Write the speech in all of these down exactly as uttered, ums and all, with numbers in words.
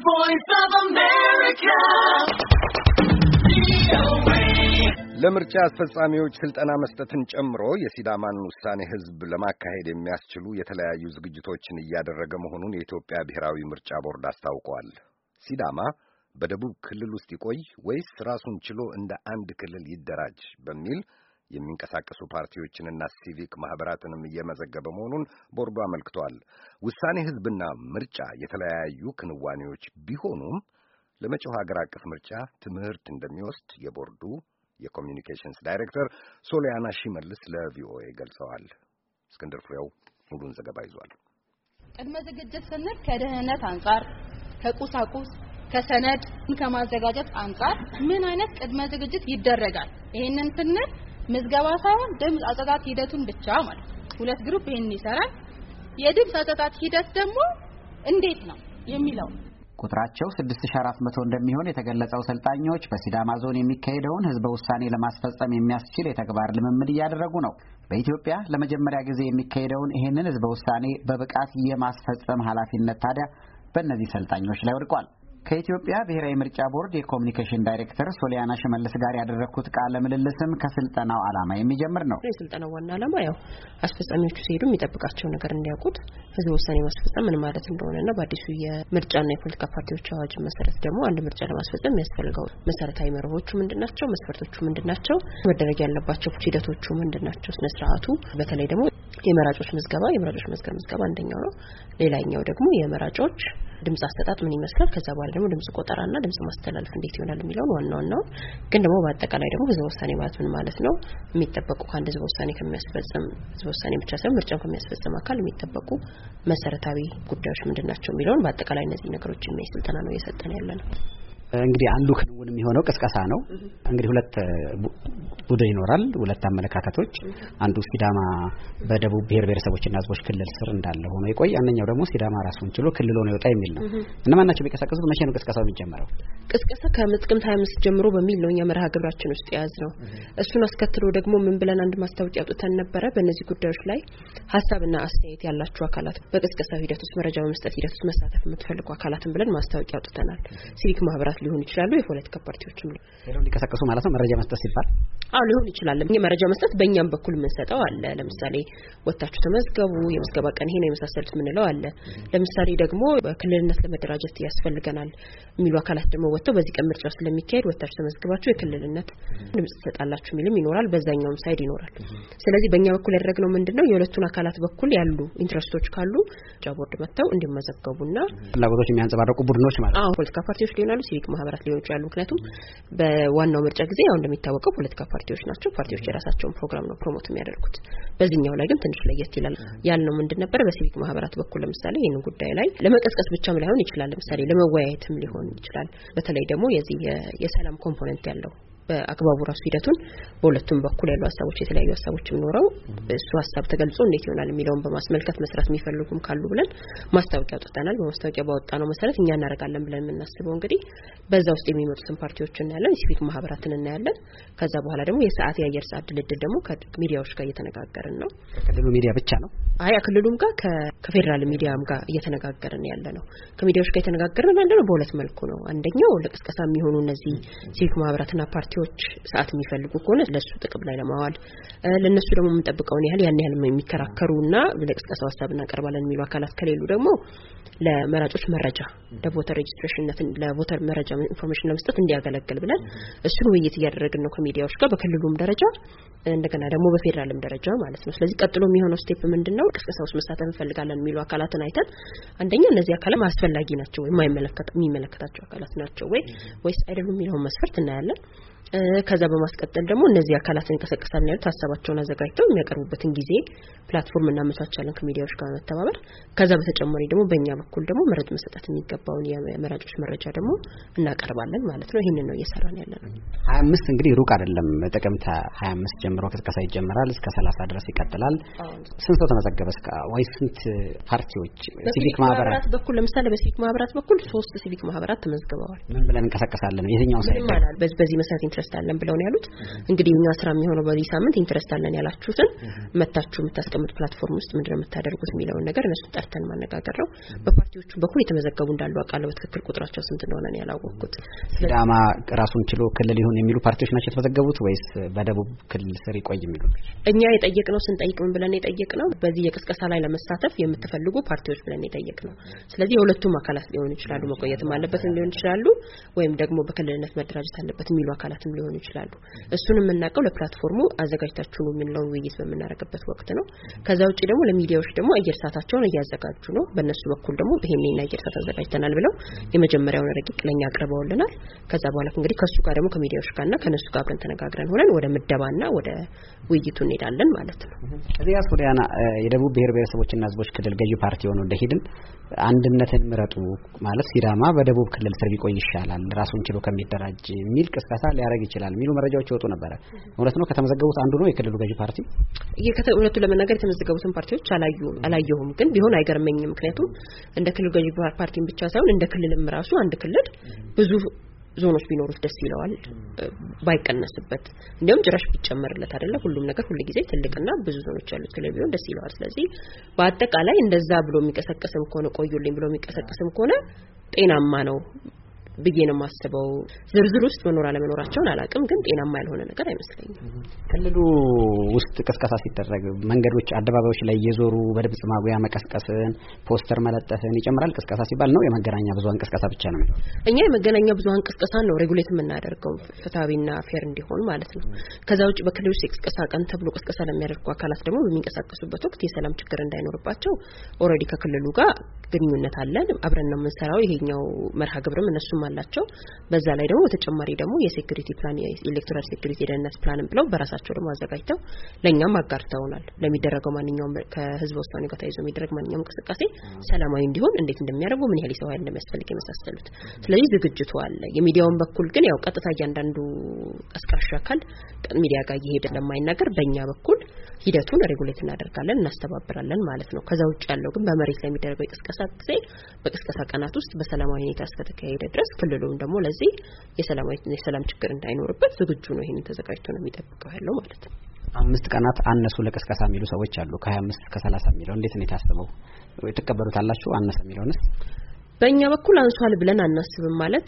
voice of America. ለምርጫ አስፈጻሚዎች ስልጠና መስጠትን ጨምሮ የሲዳማን ውሳኔ ህዝብ ለማካሄድ የሚያስችሉ የተለያዩ ዝግጅቶችን እያደረገ መሆኑን የኢትዮጵያ ብሔራዊ ምርጫ ቦርድ አስታውቋል። ሲዳማ በደቡብ ክልል ውስጥ ይቆይ ወይስ ራሱን ችሎ እንደ አንድ ክልል ይደራጅ በሚል የሚንቀሳቀሱ ፓርቲዎችንና ሲቪክ ማህበራትንም እየመዘገበ መሆኑን ቦርዱ አመልክቷል። ውሳኔ ህዝብና ምርጫ የተለያዩ ክንዋኔዎች ቢሆኑም ለመጪው ሀገር አቀፍ ምርጫ ትምህርት እንደሚወስድ የቦርዱ የኮሚኒኬሽንስ ዳይሬክተር ሶሊያና ሽመልስ ለቪኦኤ ገልጸዋል። እስክንድር ፍሬው ሙሉን ዘገባ ይዟል። ቅድመ ዝግጅት ስንል ከደህንነት አንጻር፣ ከቁሳቁስ፣ ከሰነድ ከማዘጋጀት አንጻር ምን አይነት ቅድመ ዝግጅት ይደረጋል? ይሄንን ስንል ምዝገባ ሳይሆን ድምጽ አጻጻፍ ሂደቱን ብቻ ማለት ነው። ሁለት ግሩፕ ይሄን ይሰራል። የድምጽ አጻጻፍ ሂደት ደግሞ እንዴት ነው የሚለው ቁጥራቸው ስድስት ሺህ አራት መቶ እንደሚሆን የተገለጸው ሰልጣኞች በሲዳማ ዞን የሚካሄደውን ህዝበ ውሳኔ ለማስፈጸም የሚያስችል የተግባር ልምምድ እያደረጉ ነው። በኢትዮጵያ ለመጀመሪያ ጊዜ የሚካሄደውን ይሄንን ህዝበ ውሳኔ በብቃት የማስፈጸም ኃላፊነት ታዲያ በእነዚህ ሰልጣኞች ላይ ወድቋል። ከኢትዮጵያ ብሔራዊ ምርጫ ቦርድ የኮሚኒኬሽን ዳይሬክተር ሶሊያና ሽመልስ ጋር ያደረኩት ቃለ ምልልስም ከስልጠናው ዓላማ የሚጀምር ነው። የስልጠናው ዋና ዓላማ ያው አስፈጻሚዎቹ ሲሄዱ የሚጠብቃቸው ነገር እንዲያውቁት ህዝብ ውሳኔ ማስፈጸም ምን ማለት እንደሆነና በአዲሱ የምርጫና የፖለቲካ ፓርቲዎች አዋጅ መሰረት ደግሞ አንድ ምርጫ ለማስፈጸም የሚያስፈልገው መሰረታዊ መርሆቹ ምንድናቸው፣ መስፈርቶቹ ምንድናቸው፣ መደረግ ያለባቸው ሂደቶቹ ምንድናቸው፣ ስነ ስርዓቱ በተለይ ደግሞ የመራጮች ምዝገባ የመራጮች መዝገብ ምዝገባ አንደኛው ነው። ሌላኛው ደግሞ የመራጮች ድምጽ አሰጣጥ ምን ይመስላል፣ ከዛ በኋላ ደግሞ ድምጽ ቆጠራና ድምጽ ማስተላለፍ እንዴት ይሆናል የሚለው ዋና ዋናው ግን ደግሞ በአጠቃላይ ደግሞ ህዝብ ውሳኔ ማለት ምን ማለት ነው የሚጠበቁ ከአንድ ህዝብ ውሳኔ ከሚያስፈጽም ህዝብ ውሳኔ ብቻ ሳይሆን ምርጫን ከሚያስፈጽም አካል የሚጠበቁ መሰረታዊ ጉዳዮች ምንድናቸው የሚለውን በአጠቃላይ እነዚህ ነገሮች የሚያይ ስልጠና ነው እየሰጠን ያለነው። እንግዲህ አንዱ ክንውን የሚሆነው ቅስቀሳ ነው። እንግዲህ ሁለት ቡድን ይኖራል፣ ሁለት አመለካከቶች። አንዱ ሲዳማ በደቡብ ብሔር ብሔረሰቦችና ህዝቦች ክልል ስር እንዳለ ሆኖ ይቆይ፣ አንደኛው ደግሞ ሲዳማ ራሱን ችሎ ክልል ሆኖ ይወጣ የሚል ነው። እነማን ናቸው የሚቀሰቀሱት? መቼ ነው ቅስቀሳው የሚጀምረው? ቅስቀሳ ከጥቅምት ሃያ አምስት ጀምሮ በሚል ነው እኛ መርሃ ግብራችን ውስጥ ያዝ ነው። እሱን አስከትሎ ደግሞ ምን ብለን አንድ ማስታወቂያ አውጥተን ነበረ። በእነዚህ ጉዳዮች ላይ ሀሳብና አስተያየት ያላችሁ አካላት በቅስቀሳው ሂደት ውስጥ መረጃ በመስጠት ሂደት ውስጥ መሳተፍ የምትፈልጉ አካላትን ብለን ማስታወቂያ አውጥተናል። ሲቪክ ማህበራት ሊሆን ይችላል፣ የፖለቲካ ፓርቲዎችም ሄደው ሊቀሰቀሱ ማለት ነው። መረጃ መስጠት ሲባል አዎ ሊሆን ይችላል። የመረጃ መስጠት በእኛም በኩል የምንሰጠው አለ። ለምሳሌ ወጣችሁ ተመዝገቡ፣ የምዝገባ ቀን ይሄ ነው የመሳሰሉት ምንለው አለ። ለምሳሌ ደግሞ በክልልነት ለመደራጀት ያስፈልገናል የሚሉ አካላት ደግሞ ወጥተው በዚህ ቀን ምርጫው ስለሚካሄድ ወጣችሁ ተመዝግባችሁ የክልልነት ድምጽ ትሰጣላችሁ የሚልም ይኖራል። በዛኛውም ሳይድ ይኖራል። ስለዚህ በእኛ በኩል ያደረግነው ምንድነው የሁለቱን አካላት በኩል ያሉ ኢንትረስቶች ካሉ ምርጫ ቦርድ መጥተው እንዲመዘገቡና ፍላጎቶች የሚያንጸባርቁ ቡድኖች ማለት ነው። አዎ ፖለቲካ ፓርቲዎች ሊሆናሉ፣ ሲቪክ ማህበራት ሊሆኑ ይችላሉ። ምክንያቱም በዋናው ምርጫ ጊዜ ያው እንደሚታወቀው ፖለቲካ ፓርቲዎች ናቸው። ፓርቲዎች የራሳቸውን ፕሮግራም ነው ፕሮሞት የሚያደርጉት። በዚህኛው ላይ ግን ትንሽ ለየት ይላል። ያልነው ምንድን ነበር በሲቪክ ማህበራት በኩል ለምሳሌ ይሄንን ጉዳይ ላይ ለመቀስቀስ ብቻም ላይሆን ይችላል። ለምሳሌ ለመወያየትም ሊሆን ይችላል። በተለይ ደግሞ የዚህ የሰላም ኮምፖነንት ያለው በአግባቡ ራሱ ሂደቱን በሁለቱም በኩል ያሉ ሀሳቦች የተለያዩ ሀሳቦች ኖረው እሱ ሀሳብ ተገልጾ እንዴት ይሆናል የሚለውን በማስመልከት መስራት የሚፈልጉም ካሉ ብለን ማስታወቂያ አውጥተናል። በማስታወቂያ ባወጣነው መሰረት እኛ እናደርጋለን ብለን የምናስበው እንግዲህ በዛ ውስጥ የሚመጡትን ፓርቲዎች እናያለን፣ ሲቪክ ማህበራትን እናያለን። ከዛ በኋላ ደግሞ የሰዓት የአየር ሰዓት ድልድል ደግሞ ከሚዲያዎች ጋር እየተነጋገርን ነው። ከክልሉ ሚዲያ ብቻ ነው? አይ ከክልሉም ጋር ከፌደራል ሚዲያም ጋር እየተነጋገርን ያለ ነው። ከሚዲያዎች ጋር እየተነጋገርን ያለ ነው በሁለት መልኩ ነው። አንደኛው ለቅስቀሳ የሚሆኑ እነዚህ ሲቪክ ማህበራትና ፓርቲዎች ሰዓት የሚፈልጉ ከሆነ ለሱ ጥቅም ላይ ለማዋል ለነሱ ደግሞ የምንጠብቀውን ያህል ያን ያህል የሚከራከሩና ለቅስቀሳው ሀሳብ እናቀርባለን የሚሉ አካላት ከሌሉ ደግሞ ለመራጮች መረጃ ለቮተር ሬጅስትሬሽንነትን ለቮተር መረጃ ኢንፎርሜሽን ለመስጠት እንዲያገለግል ብለን እሱን ውይይት እያደረግን ነው ከሚዲያዎች ጋር በክልሉም ደረጃ እንደገና ደግሞ በፌደራልም ደረጃ ማለት ነው። ስለዚህ ቀጥሎ የሚሆነው ስቴፕ ምንድነው? ቅስቀሳው ውስጥ መሳተፍ እንፈልጋለን የሚሉ አካላትን አይተን አንደኛ እነዚህ አካላት አስፈላጊ ናቸው ወይ የማይመለከት የሚመለከታቸው አካላት ናቸው ወይ ወይስ አይደሉም የሚለውን መስፈርት እናያለን። ከዛ በማስቀጠል ደግሞ እነዚህ አካላትን እንቀሰቀሳለን ያሉት ሀሳባቸውን አዘጋጅተው የሚያቀርቡበትን ጊዜ ፕላትፎርም እናመቻቻለን ከሚዲያዎች ጋር መተባበር። ከዛ በተጨማሪ ደግሞ በእኛ በኩል ደግሞ መረጃ መሰጠት የሚገባውን የመራጮች መረጃ ደግሞ እናቀርባለን ማለት ነው። ይሄንን ነው እየሰራን ያለነው። ሀያ አምስት እንግዲህ ሩቅ አይደለም። ጥቅምት ሀያ አምስት ጀምሮ ቅስቀሳ ይጀምራል፣ እስከ ሰላሳ ድረስ ይቀጥላል። ስንት ሰው ተመዘገበ? ተመዘገበስ ወይ ስንት ፓርቲዎች ሲቪክ ማህበራት በኩል ለምሳሌ በሲቪክ ማህበራት በኩል ሶስት ሲቪክ ማህበራት ተመዝግበዋል። ምን ብለን እንቀሳቀሳለን የትኛው ሳይት ማለት በዚህ በዚህ መሰረት ኢንትረስት አለን ብለው ነው ያሉት። እንግዲህ እኛ ስራ የሚሆነው በዚህ ሳምንት ኢንትረስት አለን ያላችሁትን መታችሁ የምታስቀምጥ ፕላትፎርም ውስጥ ምንድነው የምታደርጉት የሚለውን ነገር እነሱ ጠርተን ማነጋገር ነው። በፓርቲዎቹ በኩል የተመዘገቡ እንዳሉ አቃለው በትክክል ቁጥራቸው ስንት እንደሆነ ነው ያላወቅኩት። ሲዳማ ራሱን ችሎ ክልል ይሁን የሚሉ ፓርቲዎች ናቸው የተመዘገቡት ወይስ በደቡብ ክልል ስር ይቆይ የሚሉ? እኛ የጠየቅነው ስንጠይቅ ምን ብለን የጠየቅነው በዚህ የቅስቀሳ ላይ ለመሳተፍ የምትፈልጉ ፓርቲዎች ብለን የጠየቅነው። ስለዚህ የሁለቱም አካላት ሊሆኑ ይችላሉ፣ መቆየትም አለበት ሊሆን ይችላሉ፣ ወይም ደግሞ በክልልነት መደራጀት አለበት የሚሉ አካላትም ሊሆኑ ይችላሉ። እሱንም የምናውቀው ለፕላትፎርሙ አዘጋጅታችሁ ነው የሚለውን ውይይት በምናደርግበት ወቅት ነው። ከዛ ውጪ ደግሞ ለሚዲያዎች ደግሞ አየር ሰዓታቸውን እያዘጋጁ ነው። በእነሱ በኩል ደግሞ ይሄንን አየር ሰዓት አዘጋጅተናል ብለው የመጀመሪያውን ረቂቅ ለኛ አቅርበውልናል። ከዛ በኋላ እንግዲህ ከሱ ጋር ደግሞ ከሚዲያዎች ጋርና ከነሱ ጋር አብረን ተነጋግረን ሆነን ወደ ምደባና ወደ ውይይቱ እንሄዳለን ማለት ነው። እዚህ ያስወዲያና የደቡብ ብሔር ብሔረሰቦችና ህዝቦች ክልል ገዢ ፓርቲ ሆኖ እንደሄድን አንድነትን ምረጡ ማለት ሲዳማ በደቡብ ክልል ስር ቢቆይ ይሻላል ራሱን ችሎ ከሚደራጅ የሚል ቅስቀሳ ሊያደርግ ይችላል የሚሉ መረጃዎች ይወጡ ነበር። እውነት ነው? ከተመዘገቡት አንዱ ነው የክልሉ ገዢ ፓርቲ? የከተውለቱ ለመናገር የተመዘገቡትን ፓርቲዎች አላዩ አላየሁም፣ ግን ቢሆን አይገርመኝም። ምክንያቱም እንደ ክልሉ ገዢ ፓርቲን ብቻ ሳይሆን እንደ ክልልም ራሱ አንድ ክልል ብዙ ዞኖች ቢኖሩት ደስ ይለዋል ባይቀነስበት፣ እንደውም ጭራሽ ቢጨመርለት አይደለ ሁሉም ነገር ሁሉ ጊዜ ትልቅና ብዙ ዞኖች ያሉት ክልል ቢሆን ደስ ይለዋል። ስለዚህ በአጠቃላይ እንደዛ ብሎ የሚቀሰቀስም ከሆነ ቆዩልኝ ብሎ የሚቀሰቀስም ከሆነ ጤናማ ነው ብዬ ነው ማስበው። ዝርዝር ውስጥ መኖር አለመኖራቸውን አላቅም፣ ግን ጤናማ ያልሆነ ነገር አይመስለኝም። ክልሉ ውስጥ ቅስቀሳ ሲደረግ መንገዶች፣ አደባባዮች ላይ የዞሩ በድምጽ ማጉያ መቀስቀስን፣ ፖስተር መለጠፍን ይጨምራል። ቅስቀሳ ሲባል ነው የመገናኛ ብዙሃን ቅስቀሳ ብቻ ነው? እኛ የመገናኛ ብዙሃን ቅስቀሳ ነው ሬጉሌት የምናደርገው ፍትሃዊና ፌር እንዲሆን ማለት ነው። ከዛ ውጭ በክልሉ ውስጥ ቅስቀሳ ቀን ተብሎ ቅስቀሳ ለሚያደርጉ አካላት ደግሞ በሚንቀሳቀሱበት ወቅት የሰላም ችግር እንዳይኖርባቸው ኦሬዲ ከክልሉ ጋር ግንኙነት አለን፣ አብረን ነው የምንሰራው። ይሄኛው መርሃ ግብርም እነሱም አላቸው። በዛ ላይ ደግሞ በተጨማሪ ደግሞ የሴኩሪቲ ፕላን የኤሌክቶራል ሴኩሪቲ የደህንነት ፕላን ብለው በራሳቸው ደግሞ አዘጋጅተው ለኛም አጋርተውናል። ለሚደረገው ማንኛውም ከህዝብ ውሳኔ ጋር ተያይዞ የሚደረግ ማንኛውም እንቅስቃሴ ሰላማዊ እንዲሆን እንዴት እንደሚያደርጉ ምን ያህል ሰው ኃይል እንደሚያስፈልግ የመሳሰሉት። ስለዚህ ዝግጅቱ አለ። የሚዲያውን በኩል ግን ያው ቀጥታ እያንዳንዱ ቀስቃሽ አካል ሚዲያ ጋር እየሄደ ለማይናገር በእኛ በኩል ሂደቱን ሬጉሌት እናደርጋለን እናስተባብራለን ማለት ነው። ከዛ ውጭ ያለው ግን በመሬት ላይ የሚደረገው የቅስቀሳ ጊዜ በቅስቀሳ ቀናት ውስጥ በሰላማዊ ሁኔታ እስከተካሄደ ድረስ ክልሉም ደግሞ ለዚህ የሰላማዊ የሰላም ችግር እንዳይኖርበት ዝግጁ ነው። ይሄንን ተዘጋጅቶ ነው የሚጠብቀው ያለው ማለት ነው። አምስት ቀናት አነሱ ለቅስቀሳ የሚሉ ሰዎች አሉ። ከ25 እስከ ሰላሳ የሚለው እንዴት ነው የታሰበው? ተቀበሉታላችሁ? አነሰ የሚለውንስ በእኛ በኩል አንሷል ብለን አናስብም። ማለት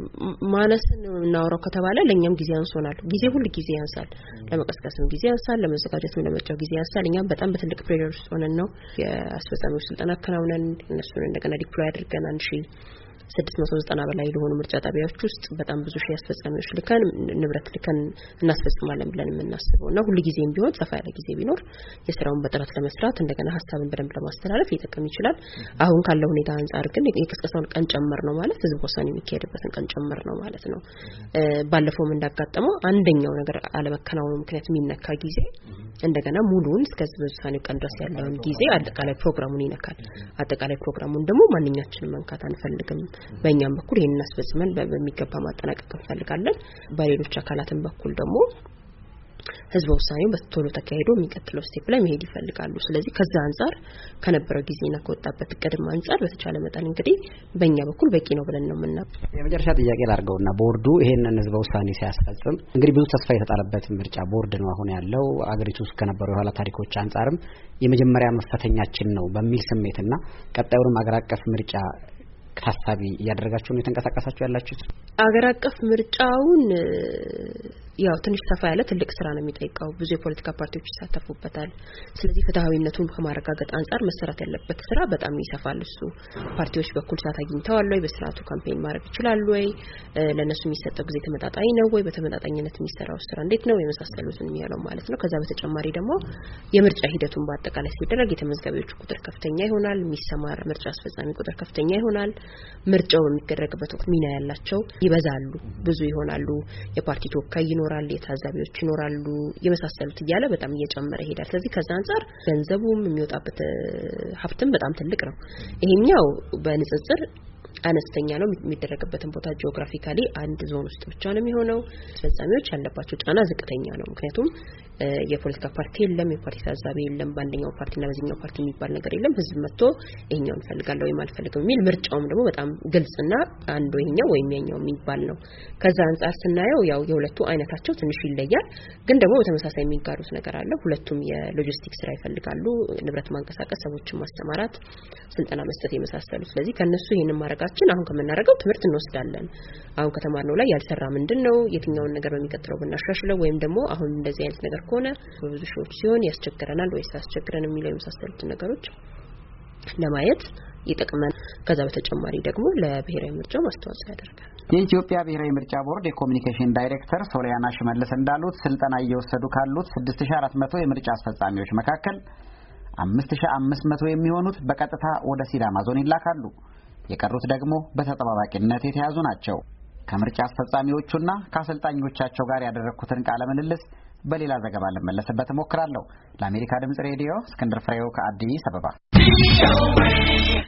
ማነስን እናወራው ከተባለ ለኛም ጊዜ አንሶናል። ጊዜ ሁሉ ጊዜ ያንሳል። ለመቀስቀስም ጊዜ ያንሳል፣ ለመዘጋጀትም ለመጫው ጊዜ ያንሳል። እኛም በጣም በትልቅ ፕሬሸር ውስጥ ሆነን ነው የአስፈጻሚዎች ስልጠና አከናውነን እነሱን እንደገና ዲፕሎይ አድርገን አንድ ሺህ ስድስት መቶ ዘጠና በላይ ለሆኑ ምርጫ ጣቢያዎች ውስጥ በጣም ብዙ ሺህ አስፈጻሚዎች ልከን ንብረት ልከን እናስፈጽማለን ብለን የምናስበውና ሁሉ ጊዜም ቢሆን ሰፋ ያለ ጊዜ ቢኖር የስራውን በጥራት ለመስራት እንደገና ሀሳብን በደንብ ለማስተላለፍ ይጠቀም ይችላል። አሁን ካለው ሁኔታ አንፃር ግን የቅስቀሳውን ቀን ጨመር ነው ማለት ህዝብ ወሳኔ የሚካሄድበትን ቀን ጨመር ነው ማለት ነው። ባለፈውም እንዳጋጠመው አንደኛው ነገር አለመከናወኑ ምክንያት የሚነካ ጊዜ እንደገና ሙሉውን እስከ ህዝብ ወሳኔ ቀን ድረስ ያለውን ጊዜ አጠቃላይ ፕሮግራሙን ይነካል። አጠቃላይ ፕሮግራሙን ደግሞ ማንኛችንም መንካት አንፈልግም። በእኛም በኩል ይሄንን አስፈጽመን በሚገባ ማጠናቀቅ እንፈልጋለን። በሌሎች አካላትም በኩል ደግሞ ህዝብ ወሳኔው በቶሎ ተካሂዶ የሚቀጥለው ስቴፕ ላይ መሄድ ይፈልጋሉ። ስለዚህ ከዛ አንፃር ከነበረው ጊዜና ከወጣበት ቀደም አንፃር በተቻለ መጠን እንግዲህ በእኛ በኩል በቂ ነው ብለን ነው የምናው። የመጨረሻ ጥያቄ ላድርገውና ቦርዱ ይሄንን ህዝብ ወሳኔ ሲያስፈጽም እንግዲህ ብዙ ተስፋ የተጣለበት ምርጫ ቦርድ ነው አሁን ያለው። አገሪቱ ውስጥ ከነበረው የኋላ ታሪኮች አንፃርም የመጀመሪያ መፈተኛችን ነው በሚል ስሜትና ቀጣዩንም አገር አቀፍ ምርጫ ታሳቢ እያደረጋችሁ ነው የተንቀሳቀሳችሁ ያላችሁት? አገር አቀፍ ምርጫውን ያው ትንሽ ሰፋ ያለ ትልቅ ስራ ነው የሚጠይቀው። ብዙ የፖለቲካ ፓርቲዎች ይሳተፉበታል። ስለዚህ ፍትሃዊነቱን ከማረጋገጥ አንፃር መሰራት ያለበት ስራ በጣም ይሰፋል። እሱ ፓርቲዎች በኩል ሰዓት አግኝተዋል ወይ? በስርዓቱ ካምፔን ማድረግ ይችላሉ ወይ? ለነሱ የሚሰጠው ጊዜ ተመጣጣኝ ነው ወይ? በተመጣጣኝነት የሚሰራው ስራ እንዴት ነው? የመሳሰሉትን የሚያለው ማለት ነው። ከዛ በተጨማሪ ደግሞ የምርጫ ሂደቱን በአጠቃላይ ሲደረግ የተመዝጋቢዎች ቁጥር ከፍተኛ ይሆናል። የሚሰማራ ምርጫ አስፈጻሚ ቁጥር ከፍተኛ ይሆናል። ምርጫው በሚደረግበት ወቅት ሚና ያላቸው ይበዛሉ፣ ብዙ ይሆናሉ። የፓርቲ ተወካይ ይኖራል፣ የታዛቢዎች ይኖራሉ፣ የመሳሰሉት እያለ በጣም እየጨመረ ይሄዳል። ስለዚህ ከዛ አንፃር ገንዘቡም የሚወጣበት ሀብትም በጣም ትልቅ ነው። ይሄኛው በንጽጽር አነስተኛ ነው የሚደረግበትን ቦታ ጂኦግራፊካሊ አንድ ዞን ውስጥ ብቻ ነው የሚሆነው አስፈጻሚዎች ያለባቸው ጫና ዝቅተኛ ነው ምክንያቱም የፖለቲካ ፓርቲ የለም የፓርቲ ታዛቢ የለም ባንደኛው ፓርቲና በዚህኛው ፓርቲ የሚባል ነገር የለም ህዝብ መጥቶ ይሄኛውን ፈልጋለሁ ወይ ማልፈልገው የሚል ምርጫውም ደግሞ በጣም ግልጽና አንዱ ይሄኛው ወይ የሚያኛው የሚባል ነው ከዛ አንፃር ስናየው ያው የሁለቱ አይነታቸው ትንሽ ይለያል ግን ደግሞ በተመሳሳይ የሚጋሩት ነገር አለ ሁለቱም የሎጂስቲክስ ስራ ይፈልጋሉ ንብረት ማንቀሳቀስ ሰዎችን ማስተማራት ስልጠና መስጠት የመሳሰሉ ስለዚህ ከነሱ ይሄንን ማረጋችን አሁን ከመናረጋው ትምህርት እንወስዳለን አሁን ከተማርነው ላይ ያልሰራ ምንድነው የትኛውን ነገር በሚቀጥለው ብናሻሽለው ወይም ደግሞ አሁን እንደዚህ አይነት ነገር ከሆነ ብዙ ሾች ሲሆን ያስቸግረናል ወይስ ያስቸግረን የሚለው የመሳሰሉት ነገሮች ለማየት ይጠቅመን ከዛ በተጨማሪ ደግሞ ለብሔራዊ ምርጫ ማስተዋጽኦ ያደርጋል የኢትዮጵያ ብሔራዊ ምርጫ ቦርድ የኮሙኒኬሽን ዳይሬክተር ሶሊያና ሽመልስ እንዳሉት ስልጠና እየወሰዱ ካሉት ስድስት ሺህ አራት መቶ የምርጫ አስፈጻሚዎች መካከል አምስት ሺህ አምስት መቶ የሚሆኑት በቀጥታ ወደ ሲዳማ ዞን ይላካሉ የቀሩት ደግሞ በተጠባባቂነት የተያዙ ናቸው ከምርጫ አስፈጻሚዎቹና ከአሰልጣኞቻቸው ጋር ያደረኩትን ቃለ ምልልስ በሌላ ዘገባ ለመለስበት ሞክራለሁ ለአሜሪካ ድምጽ ሬዲዮ እስክንድር ፍሬው ከአዲስ አበባ